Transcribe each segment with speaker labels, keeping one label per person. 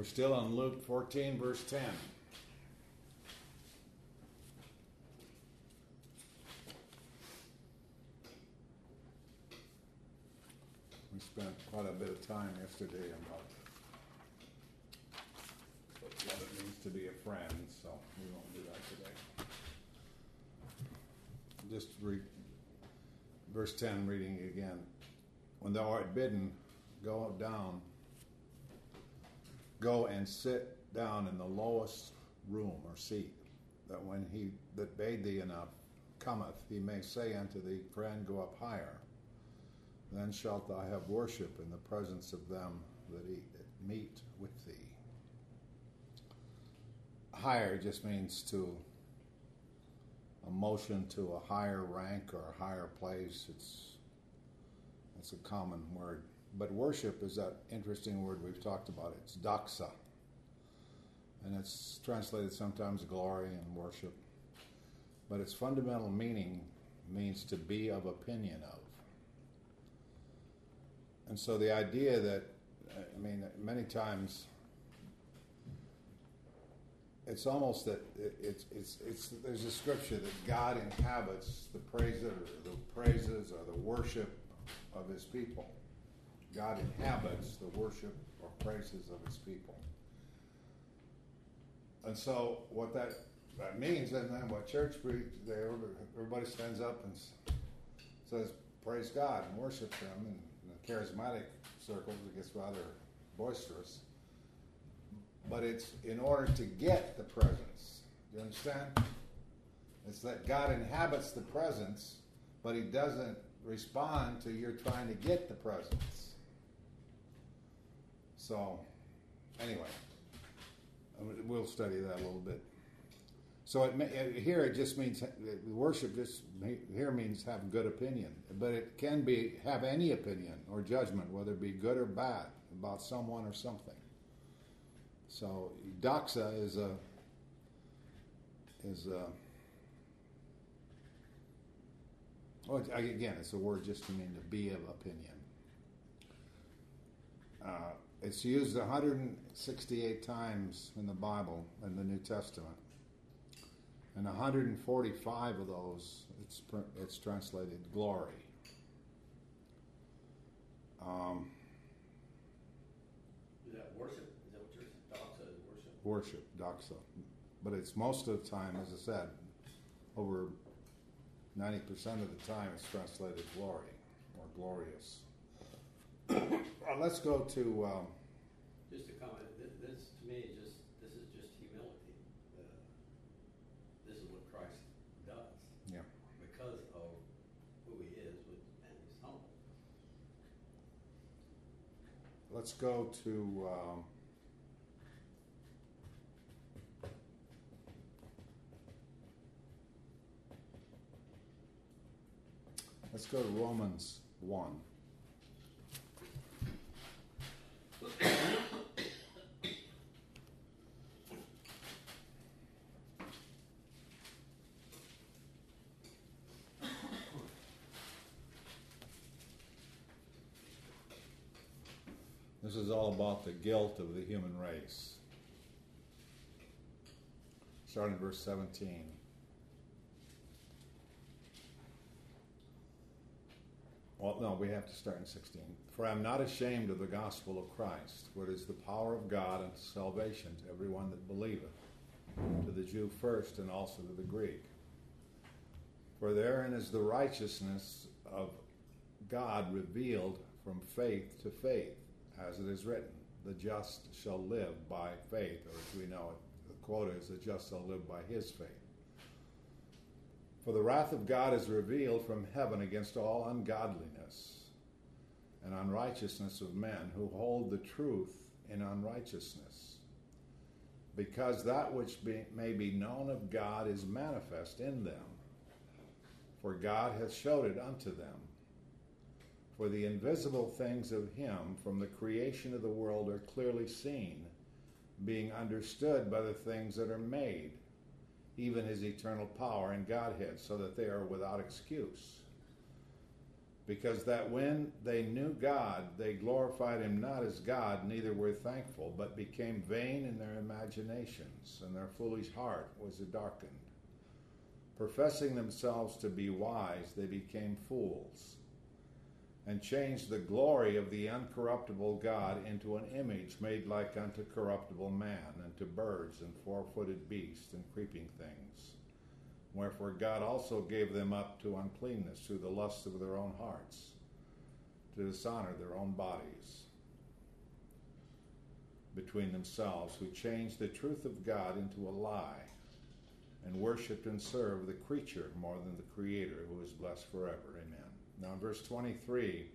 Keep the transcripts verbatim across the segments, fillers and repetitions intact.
Speaker 1: We're still on Luke fourteen, verse ten. We spent quite a bit of time yesterday about what it means to be a friend, so we won't do that today. Just read verse ten, reading it again. When thou art bidden, go down, go and sit down in the lowest room or seat, that when he that bade thee enough cometh, he may say unto thee, Friend, go up higher. Then shalt thou have worship in the presence of them that eat that meet with thee. Higher just means to a motion to a higher rank or a higher place. It's it's a common word. But worship is that interesting word we've talked about. It's doxa. And it's translated sometimes glory and worship. But its fundamental meaning means to be of opinion of. And so the idea that, I mean, many times it's almost that it, it's it's it's there's a scripture that God inhabits the praises or the praises or the worship of his people. God inhabits the worship or praises of his people. And so what that that means, and then what church they everybody stands up and says praise God and worship him, and in the charismatic circles it gets rather boisterous. But it's in order to get the presence. Do you understand? It's that God inhabits the presence, but he doesn't respond to your trying to get the presence. So, anyway, we'll study that a little bit. So it, here it just means, worship just here means have good opinion. But it can be, have any opinion or judgment, whether it be good or bad, about someone or something. So doxa is a is a well, again, it's a word just to mean to be of opinion. Uh, it's used one hundred sixty-eight times in the Bible in the New Testament, and one hundred forty-five of those it's it's translated glory. Um,
Speaker 2: is that worship?
Speaker 1: Worship, doxa. But it's most of the time, as I said, over ninety percent of the time it's translated glory or glorious. uh, let's go to... Um,
Speaker 2: just a comment. This, this, to me, just this is just humility. Uh, this is what Christ does.
Speaker 1: Yeah.
Speaker 2: Because of who he is and he's humble.
Speaker 1: Let's go to... Um, Let's go to Romans one. This is all about the guilt of the human race. Starting in verse seventeen. Well, no, we have to start in sixteen. For I am not ashamed of the gospel of Christ, for it is the power of God unto salvation to everyone that believeth, to the Jew first and also to the Greek. For therein is the righteousness of God revealed from faith to faith, as it is written, the just shall live by faith, or as we know it, the quote is, the just shall live by his faith. For the wrath of God is revealed from heaven against all ungodliness and unrighteousness of men who hold the truth in unrighteousness, because that which be, may be known of God is manifest in them, for God hath showed it unto them. For the invisible things of him from the creation of the world are clearly seen, being understood by the things that are made, even his eternal power and Godhead, so that they are without excuse. Because that when they knew God, they glorified him not as God, neither were thankful, but became vain in their imaginations, and their foolish heart was darkened. Professing themselves to be wise, they became fools, and changed the glory of the uncorruptible God into an image made like unto corruptible man, and to birds, and four-footed beasts, and creeping things. Wherefore God also gave them up to uncleanness through the lust of their own hearts, to dishonor their own bodies between themselves, who changed the truth of God into a lie, and worshipped and served the creature more than the Creator, who is blessed forever. Amen. Now in verse twenty-three,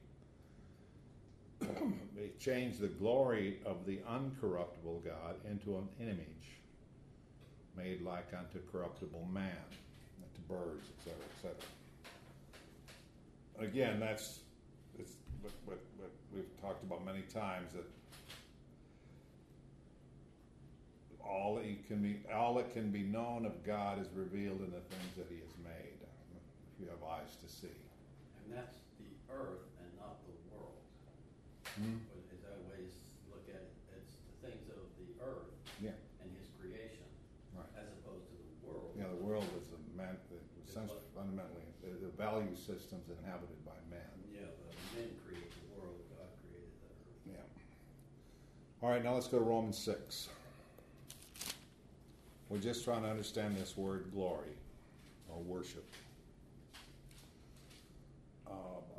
Speaker 1: they changed the glory of the uncorruptible God into an image made like unto corruptible man, to birds, et cetera, et cetera. Again, that's it's what, what, what we've talked about many times, that all that you can be, all that can be known of God is revealed in the things that He has made. If you have eyes to see,
Speaker 2: and that's the earth and not the world.
Speaker 1: Hmm?
Speaker 2: Is that a way to look at it? It's the things of the earth
Speaker 1: Yeah.
Speaker 2: and His creation,
Speaker 1: Right.
Speaker 2: as opposed to the world.
Speaker 1: Yeah, the world is a man, essentially, fundamentally, the, the value systems inhabited by man.
Speaker 2: Yeah, but men create the world. God created the earth.
Speaker 1: Yeah. All right, now let's go to Romans six. We're just trying to understand this word glory or worship. Uh,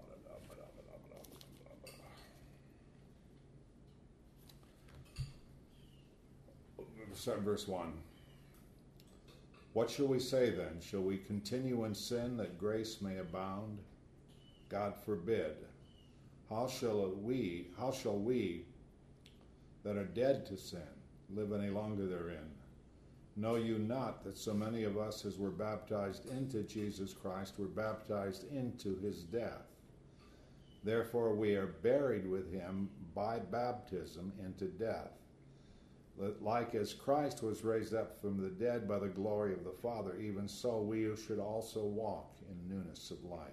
Speaker 1: We'll start in verse one. What shall we say then? Shall we continue in sin that grace may abound? God forbid. How shall we, how shall we that are dead to sin live any longer therein? Know you not that so many of us as were baptized into Jesus Christ were baptized into his death? Therefore we are buried with him by baptism into death, that like as Christ was raised up from the dead by the glory of the Father, even so we should also walk in newness of life.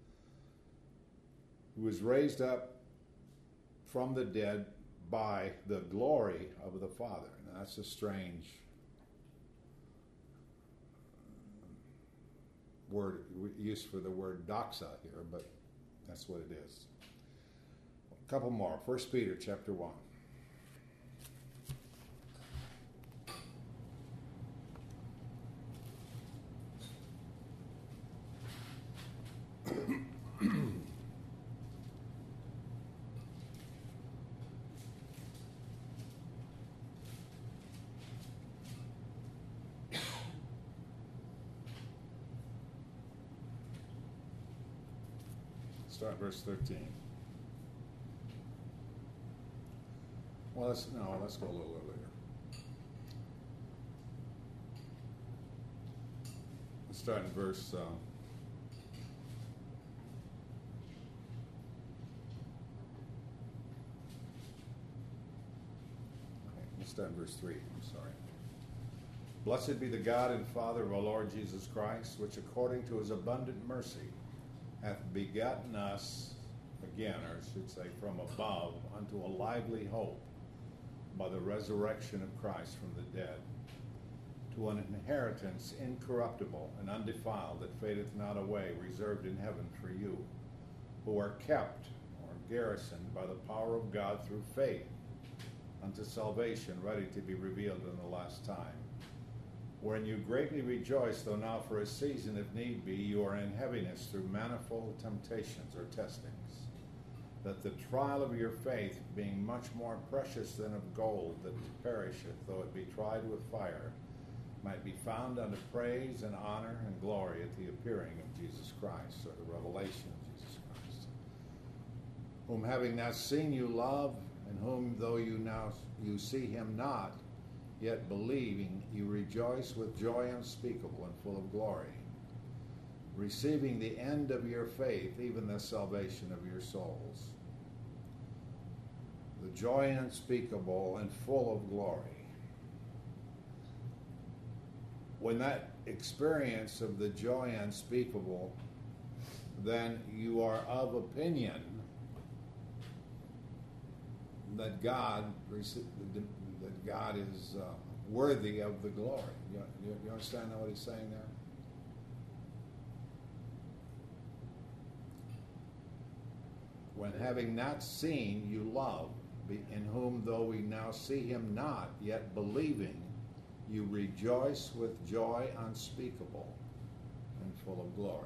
Speaker 1: Who was raised up from the dead by the glory of the Father. Now that's a strange word used for the word doxa here, but that's what it is. A couple more. First Peter chapter one. Start verse thirteen. Well, let's no, let's go a little earlier. Let's start in verse. Uh, okay, let's start in verse three. I'm sorry. Blessed be the God and Father of our Lord Jesus Christ, which according to his abundant mercy hath begotten us again, or I should say from above, unto a lively hope by the resurrection of Christ from the dead, to an inheritance incorruptible and undefiled, that fadeth not away, reserved in heaven for you, who are kept or garrisoned by the power of God through faith unto salvation, ready to be revealed in the last time. Wherein you greatly rejoice, though now for a season, if need be, you are in heaviness through manifold temptations or testings, that the trial of your faith, being much more precious than of gold that perisheth, though it be tried with fire, might be found unto praise and honor and glory at the appearing of Jesus Christ, or the revelation of Jesus Christ, whom having now seen you love, and whom though you now you see him not, yet believing, you rejoice with joy unspeakable and full of glory, receiving the end of your faith, even the salvation of your souls. The joy unspeakable and full of glory. When that experience of the joy unspeakable, then you are of opinion that God that God is uh, worthy of the glory. You, you, you understand what he's saying there? When having not seen, you love, in whom though we now see him not, yet believing, you rejoice with joy unspeakable and full of glory.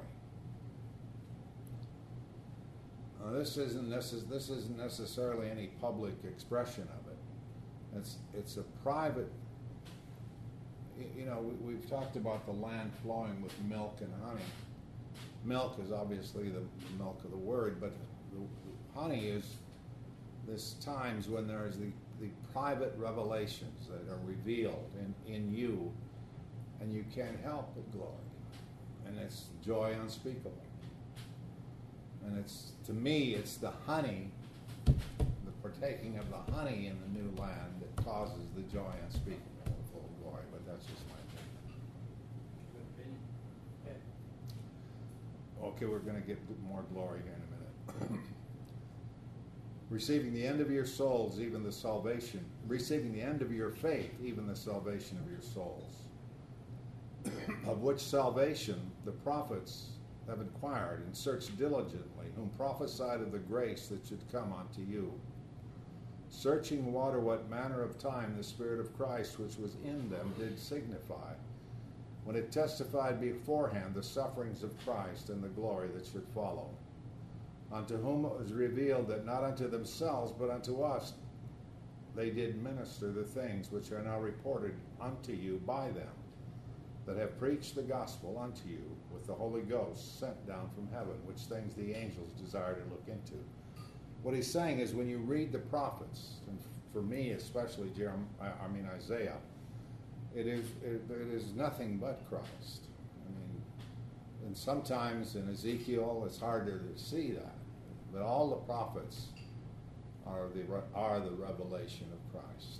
Speaker 1: Now, this isn't necess- this isn't necessarily any public expression of it. It's it's a private. You know, we, we've talked about the land flowing with milk and honey. Milk is obviously the milk of the word, but the, the honey is this times when there is the, the private revelations that are revealed in, in you, and you can't help but glory. And it's joy unspeakable. And it's, to me, it's the honey, the partaking of the honey in the new land that causes the joy unspeakable and full of glory. But that's just my opinion.
Speaker 2: Good opinion. Okay.
Speaker 1: Okay, we're going to get more glory here in a minute. Receiving the end of your souls, even the salvation. Receiving the end of your faith, even the salvation of your souls. Of which salvation the prophets have inquired and searched diligently, whom prophesied of the grace that should come unto you. Searching water what manner of time the Spirit of Christ which was in them did signify, when it testified beforehand the sufferings of Christ and the glory that should follow. Unto whom it was revealed that not unto themselves, but unto us they did minister the things which are now reported unto you by them, that have preached the gospel unto you with the Holy Ghost sent down from heaven, which things the angels desire to look into. What he's saying is, when you read the prophets, and for me especially, Jeremiah, I mean Isaiah, it is it, it is nothing but Christ. I mean, and sometimes in Ezekiel it's hard to see that, but all the prophets are the are the revelation of Christ.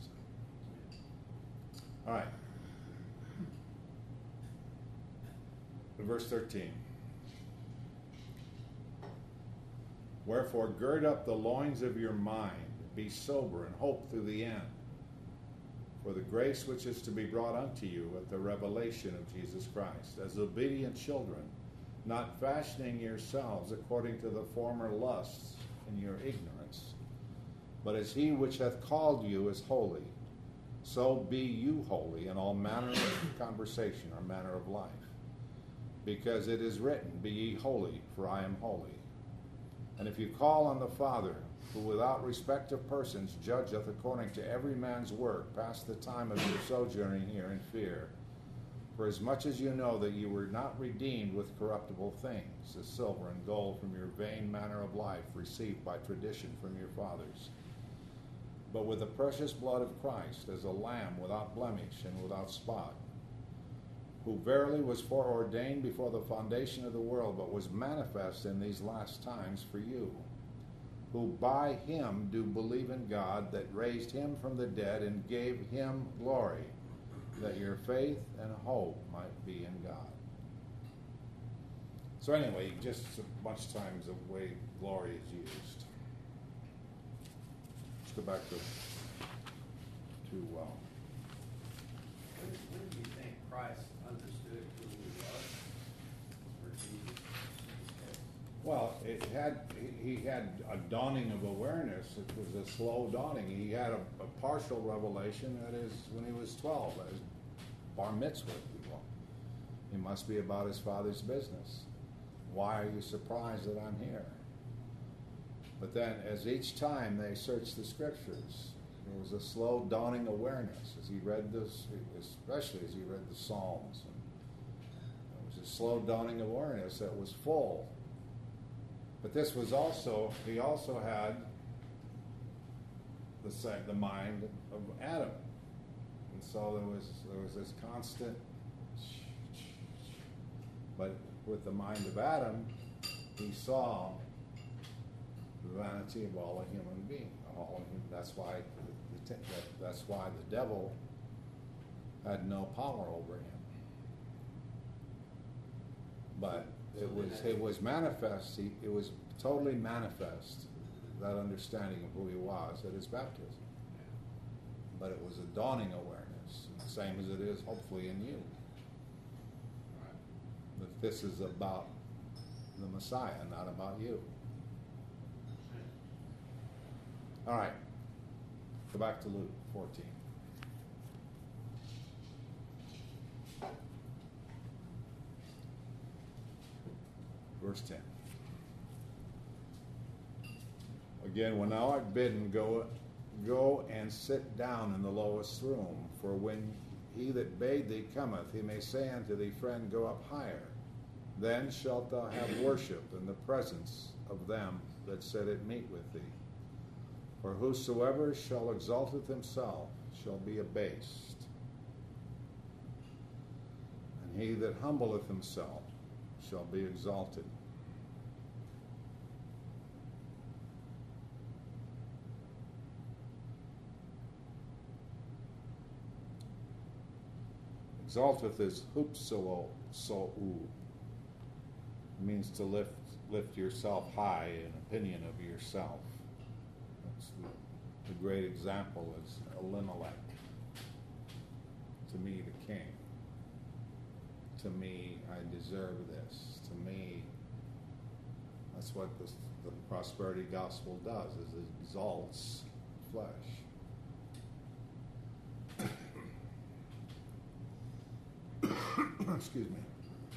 Speaker 1: All right. Verse thirteen. Wherefore gird up the loins of your mind, be sober, and hope through the end. For the grace which is to be brought unto you at the revelation of Jesus Christ, as obedient children, not fashioning yourselves according to the former lusts in your ignorance, but as he which hath called you is holy, so be you holy in all manner of conversation or manner of life. Because it is written, Be ye holy, for I am holy. And if you call on the Father, who without respect of persons judgeth according to every man's work, pass the time of your sojourning here in fear. For as much as you know that you were not redeemed with corruptible things, as silver and gold from your vain manner of life, received by tradition from your fathers, but with the precious blood of Christ, as a lamb without blemish and without spot, who verily was foreordained before the foundation of the world, but was manifest in these last times for you, who by him do believe in God, that raised him from the dead and gave him glory, that your faith and hope might be in God. So anyway, just a bunch of times the way glory is used. Let's go back to, to uh,
Speaker 2: When, when do you think Christ understood who he was? Or Jesus?
Speaker 1: well, it had he he had a dawning of awareness. It was a slow dawning. He had a, a partial revelation, that is, when he was twelve, as bar mitzvah, if you will. He must be about his father's business. Why are you surprised that I'm here? But then, as each time they searched the scriptures, there was a slow dawning awareness as he read this, especially as he read the Psalms. And there was a slow dawning awareness that was full. But this was also, he also had the the mind of Adam. And so there was there was this constant, but with the mind of Adam, he saw the vanity of all a human being. All that's why the, the, that's why the devil had no power over him. But it was it was manifest. He, it was totally manifest, that understanding of who he was at his baptism. But it was a dawning awareness, the same as it is hopefully in you. That this is about the Messiah, not about you. All right. Go back to Luke fourteen. Verse ten. Again, when thou art bidden, go, go and sit down in the lowest room. For when he that bade thee cometh, he may say unto thee, Friend, go up higher. Then shalt thou have worship in the presence of them that sit at meat with thee. For whosoever shall exalteth himself shall be abased, and he that humbleth himself shall be exalted. Exalteth is hupsoo, means to lift lift yourself high in opinion of yourself. That's the, the great example is Elimelech. To me, the king. To me, I deserve this. To me, that's what this, the prosperity gospel does, is it exalts flesh. Excuse me.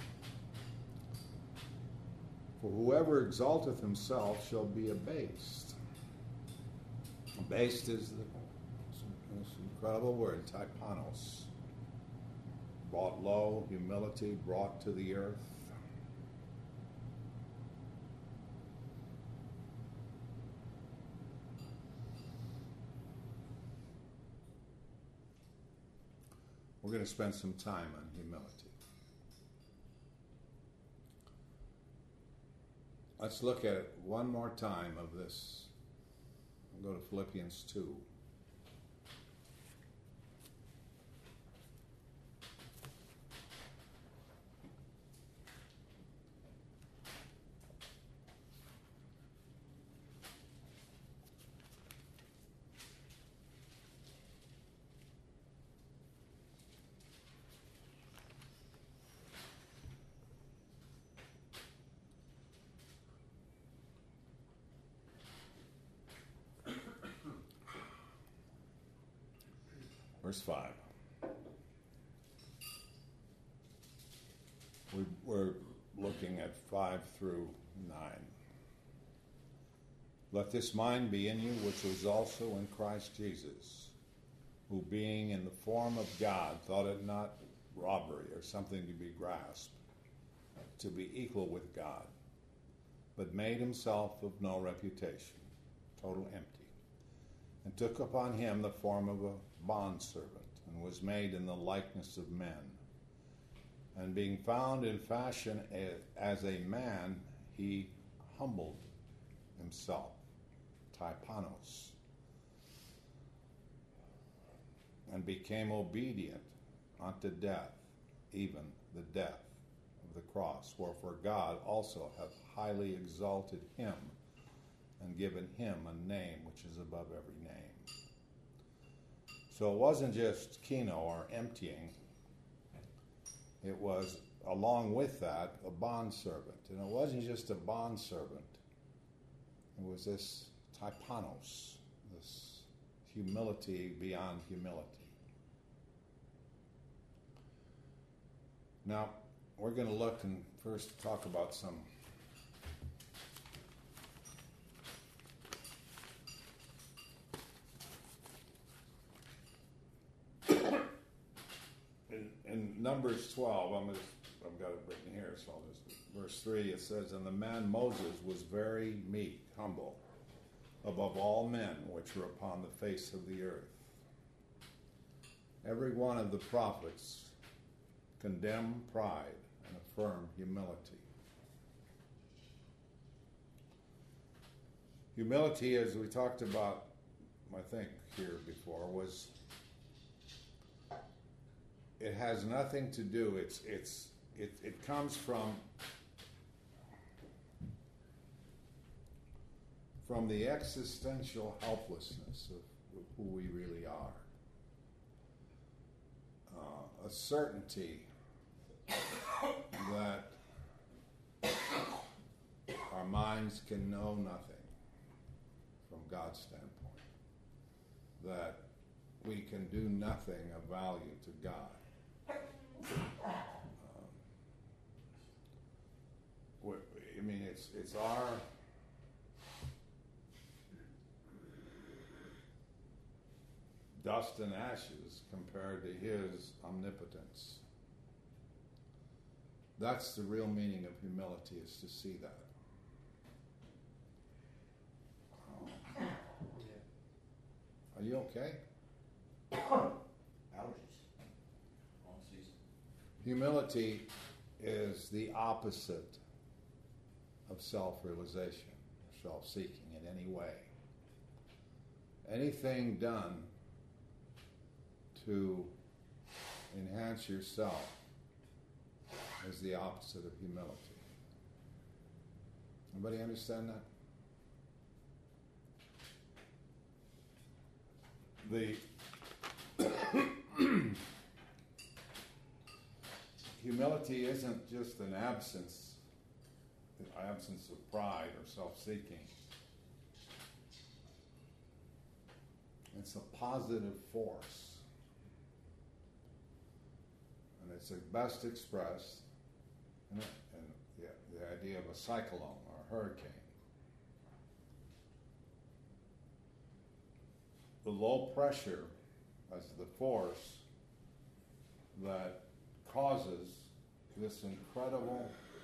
Speaker 1: For whoever exalteth himself shall be abased. Abased is the, this incredible word, typanos. Brought low, humility, brought to the earth. We're going to spend some time on humility. Let's look at it one more time of this. We'll go to Philippians two. Verse five. We, we're looking at five through nine. Let this mind be in you, which was also in Christ Jesus, who being in the form of God, thought it not robbery or something to be grasped, to be equal with God, but made himself of no reputation, total empty, and took upon him the form of a bondservant, and was made in the likeness of men. And being found in fashion as a man, he humbled himself, typanos, and became obedient unto death, even the death of the cross. Wherefore God also hath highly exalted him, and given him a name which is above every name. So it wasn't just kino or emptying. It was, along with that, a bondservant. And it wasn't just a bondservant. It was this typanos, this humility beyond humility. Now, we're going to look and first talk about some in Numbers twelve, I'm just, I've got it written here, so I'll just, verse three, it says, And the man Moses was very meek, humble, above all men which were upon the face of the earth. Every one of the prophets condemn pride and affirm humility. Humility, as we talked about, I think, here before, was it has nothing to do, it's it's it, it comes from from the existential helplessness of who we really are. Uh, a certainty that our minds can know nothing from God's standpoint, that we can do nothing of value to God. Um, I mean, it's it's our dust and ashes compared to His omnipotence. That's the real meaning of humility, is to see that. Um, are you okay?
Speaker 2: Allergies. All season.
Speaker 1: Humility is the opposite of self-realization, self-seeking in any way. Anything done to enhance yourself is the opposite of humility. Anybody understand that? The humility isn't just an absence, an absence of pride or self-seeking. It's a positive force. And it's best expressed in, in the, the idea of a cyclone or a hurricane. The low pressure as the force that causes this incredible,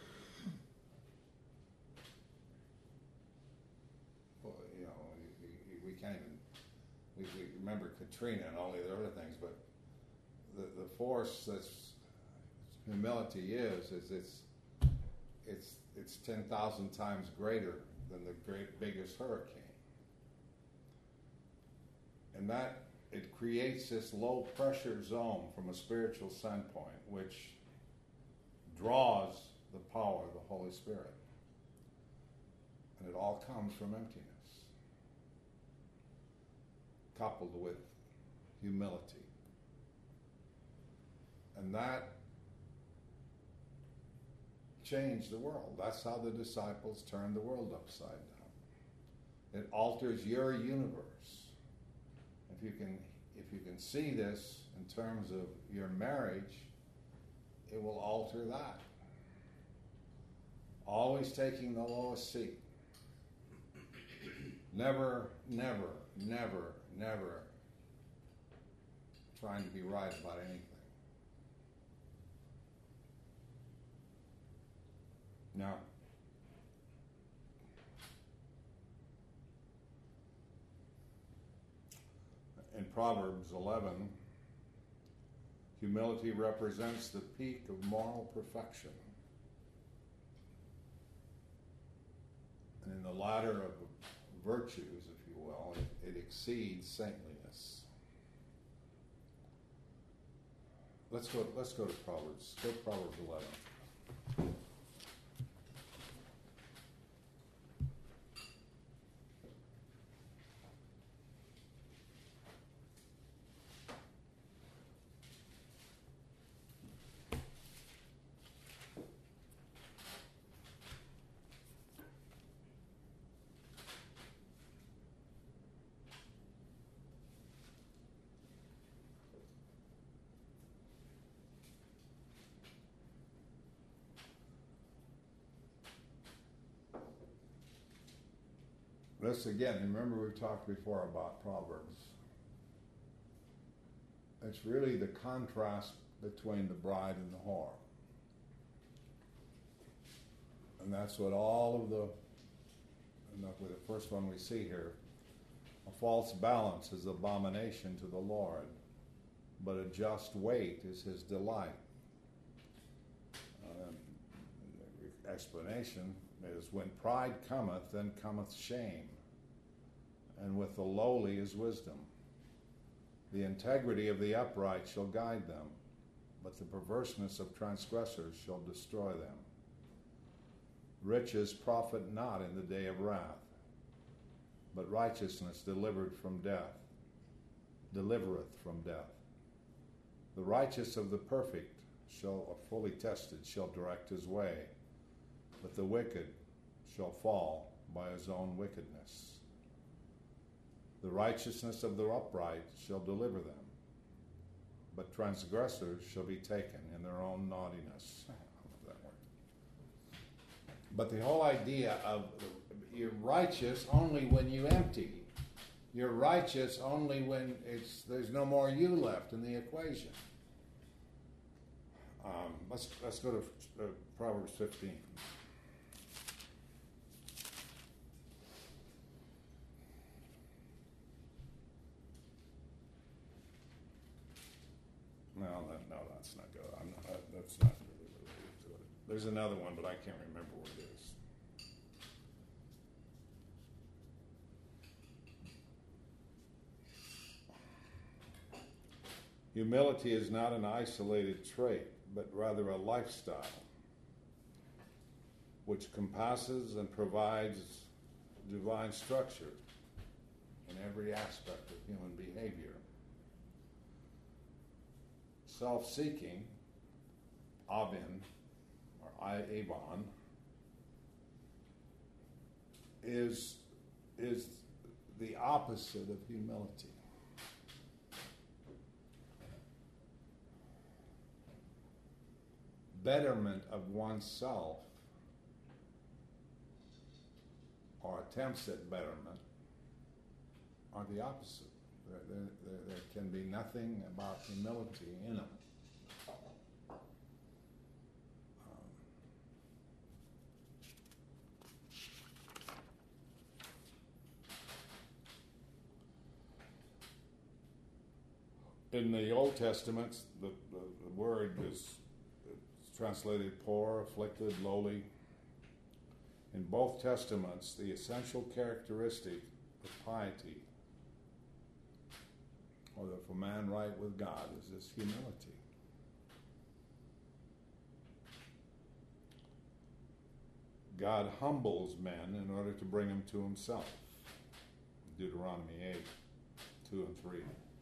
Speaker 1: well, you know, we, we can't even, we, we remember Katrina and all the other things, but the, the force that's humility is, is it's, it's, it's ten thousand times greater than the great biggest hurricane. And that, it creates this low pressure zone from a spiritual standpoint, which draws the power of the Holy Spirit. And it all comes from emptiness, coupled with humility. And that changed the world. That's how the disciples turned the world upside down. It alters your universe. If you can, if you can see this in terms of your marriage, it will alter that. Always taking the lowest seat. Never, never, never, never trying to be right about anything. Now, in Proverbs eleven, humility represents the peak of moral perfection. And in the ladder of virtues, if you will, it, it exceeds saintliness. Let's go, let's go to Proverbs. Go to Proverbs eleven. This again, remember we talked before about Proverbs. It's really the contrast between the bride and the whore. And that's what all of the, and with the first one we see here, a false balance is abomination to the Lord, but a just weight is His delight. Um, the explanation is, when pride cometh, then cometh shame, and with the lowly is wisdom. The integrity of the upright shall guide them, but the perverseness of transgressors shall destroy them. Riches profit not in the day of wrath, but righteousness delivered from death, delivereth from death. The righteous of the perfect shall, or fully tested, shall direct his way, but the wicked shall fall by his own wickedness. The righteousness of the upright shall deliver them, but transgressors shall be taken in their own naughtiness. I love that word. But the whole idea of you're righteous only when you empty. You're righteous only when it's there's no more you left in the equation. Um, let's let's go to uh, Proverbs fifteen. No, that, no, that's not good. I'm not, that, that's not really related to it. There's another one, but I can't remember what it is. Humility is not an isolated trait, but rather a lifestyle which compasses and provides divine structure in every aspect of human behavior. Self-seeking, Avin, or Avon, is, is the opposite of humility. Betterment of oneself, or attempts at betterment, are the opposite. There, there, there, there can be nothing about humility in them. Um, in the Old Testament, the, the, the word is translated poor, afflicted, lowly. In both Testaments, the essential characteristic of piety, or if a man right with God, is this humility. God humbles men in order to bring them to himself. Deuteronomy eight, two and three.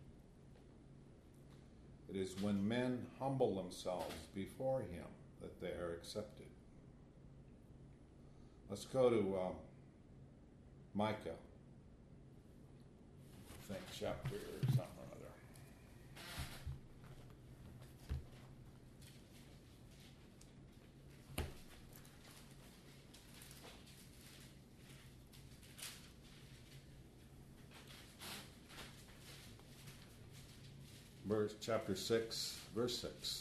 Speaker 1: It is when men humble themselves before him that they are accepted. Let's go to um, Micah. I think chapter something or other. Verse chapter six, verse six.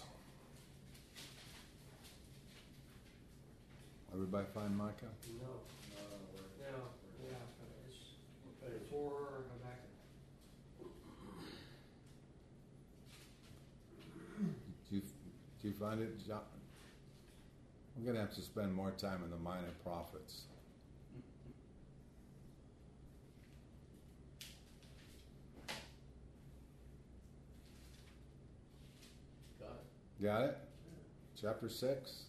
Speaker 1: Everybody find Micah?
Speaker 2: No.
Speaker 3: No, we're,
Speaker 2: No.
Speaker 3: we're,
Speaker 2: Yeah. It's
Speaker 3: we're page
Speaker 2: before Habakkuk.
Speaker 1: Do you, do you find it, John? We're going to have to spend more time in the minor prophets.
Speaker 2: Got it?
Speaker 1: Got it? Chapter six?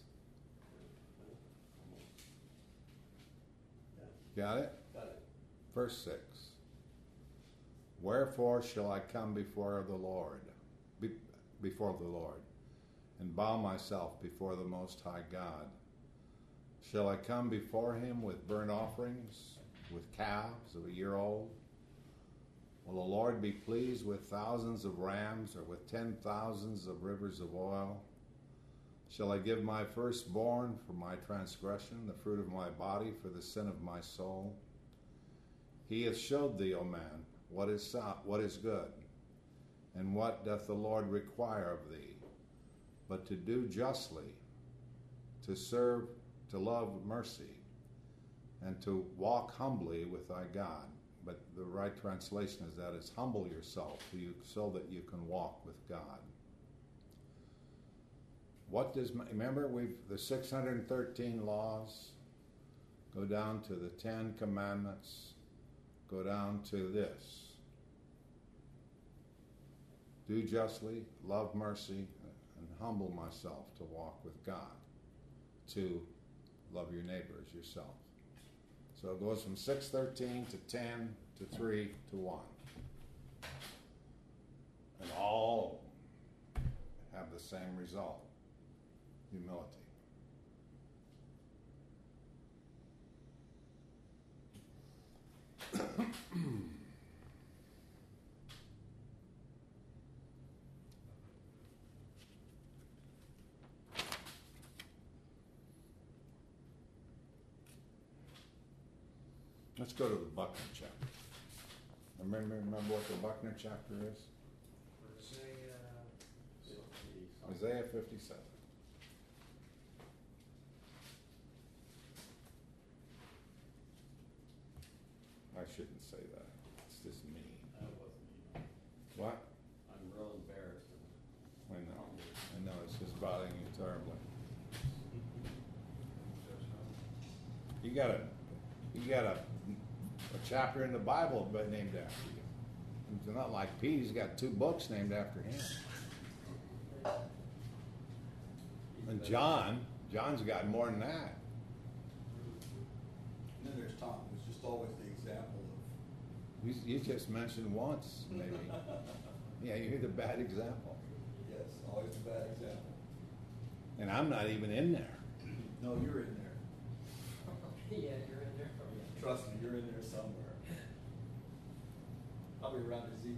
Speaker 2: Yeah.
Speaker 1: Got it?
Speaker 2: Got it.
Speaker 1: Verse six. Wherefore shall I come before the Lord, be, before the Lord, and bow myself before the Most High God? Shall I come before him with burnt offerings, with calves of a year old? Will the Lord be pleased with thousands of rams, or with ten thousands of rivers of oil? Shall I give my firstborn for my transgression, the fruit of my body for the sin of my soul? He hath showed thee, O man, what is so, what is good, and what doth the Lord require of thee, but to do justly, to serve, to love mercy, and to walk humbly with thy God. But the right translation is that is humble yourself so, you, so that you can walk with God. What does, remember, we've the six hundred thirteen laws go down to the Ten Commandments, go down to this. Do justly, love mercy, and humble myself to walk with God. To love your neighbor as yourself. So it goes from six thirteen to ten to three to one. And all have the same result, humility. Let's go to the Buckner chapter. Remember, remember what the Buckner chapter is? Isaiah fifty-seven. I shouldn't say that. It's just me.
Speaker 2: That wasn't me.
Speaker 1: What?
Speaker 2: I'm real embarrassed.
Speaker 1: I know. I know. It's just bothering you terribly. You got a, you got a, a chapter in the Bible but named after you. It's not like Pete. He's got two books named after him. And John, John's got more than that.
Speaker 4: And then there's Tom, who's just always the example of.
Speaker 1: You, you just mentioned once, maybe. Yeah, you're the bad example.
Speaker 4: Yes, always a bad example.
Speaker 1: And I'm not even in there.
Speaker 4: No, you're in there.
Speaker 2: Yeah, you're in there.
Speaker 4: Trust me, you're in there somewhere. Probably around Ezekiel.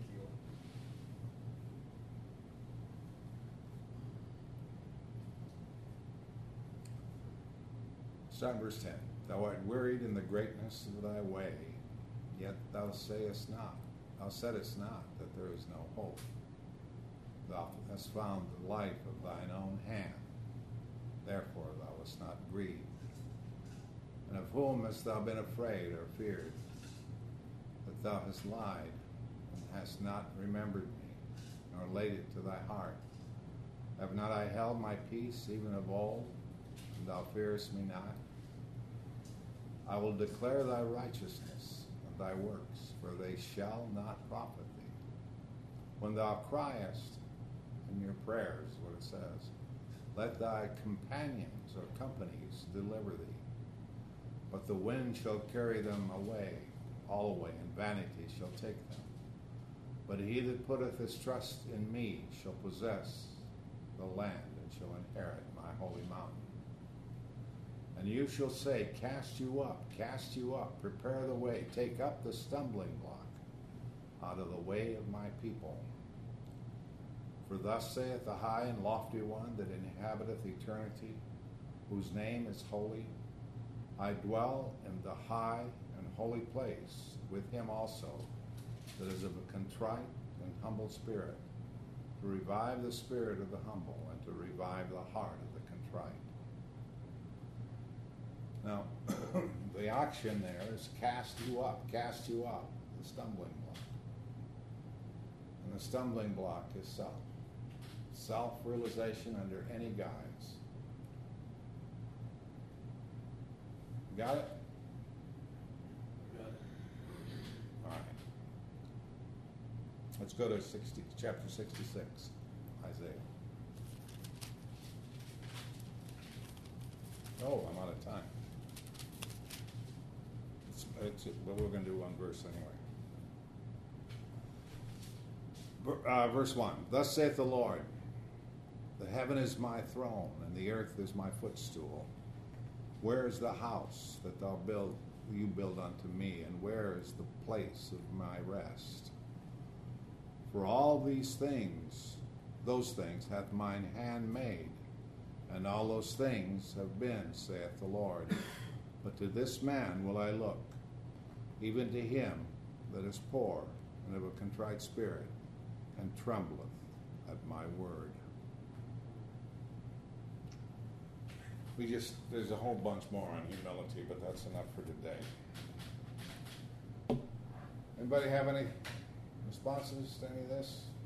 Speaker 1: Start in verse ten. Thou art wearied in the greatness of thy way, yet thou sayest not, thou saidest not that there is no hope. Thou hast found the life of thine own hand, therefore thou wast not grieved. And of whom hast thou been afraid or feared? That thou hast lied, and hast not remembered me, nor laid it to thy heart. Have not I held my peace even of old, and thou fearest me not? I will declare thy righteousness and thy works, for they shall not profit thee. When thou criest in your prayers, what it says, let thy companions or companies deliver thee. But the wind shall carry them away, all away, and vanity shall take them. But he that putteth his trust in me shall possess the land, and shall inherit my holy mountain. And you shall say, cast you up, cast you up, prepare the way, take up the stumbling block out of the way of my people. For thus saith the high and lofty one that inhabiteth eternity, whose name is holy. I dwell in the high and holy place with him also, that is of a contrite and humble spirit, to revive the spirit of the humble, and to revive the heart of the contrite. Now, the action there is cast you up, cast you up, the stumbling block. And the stumbling block is self. Self-realization under any guise. Got it?
Speaker 2: Got it.
Speaker 1: All right. Let's go to sixty, chapter sixty-six, Isaiah. Oh, I'm out of time. It's, it's, well, we're going to do one verse anyway. Uh, verse one. Thus saith the Lord, the heaven is my throne, and the earth is my footstool. Where is the house that thou build, you build unto me, and where is the place of my rest? For all these things, those things hath mine hand made, and all those things have been, saith the Lord. But to this man will I look, even to him that is poor and of a contrite spirit, and trembleth at my word. We just, there's a whole bunch more on humility, but that's enough for today. Anybody have any responses to any of this?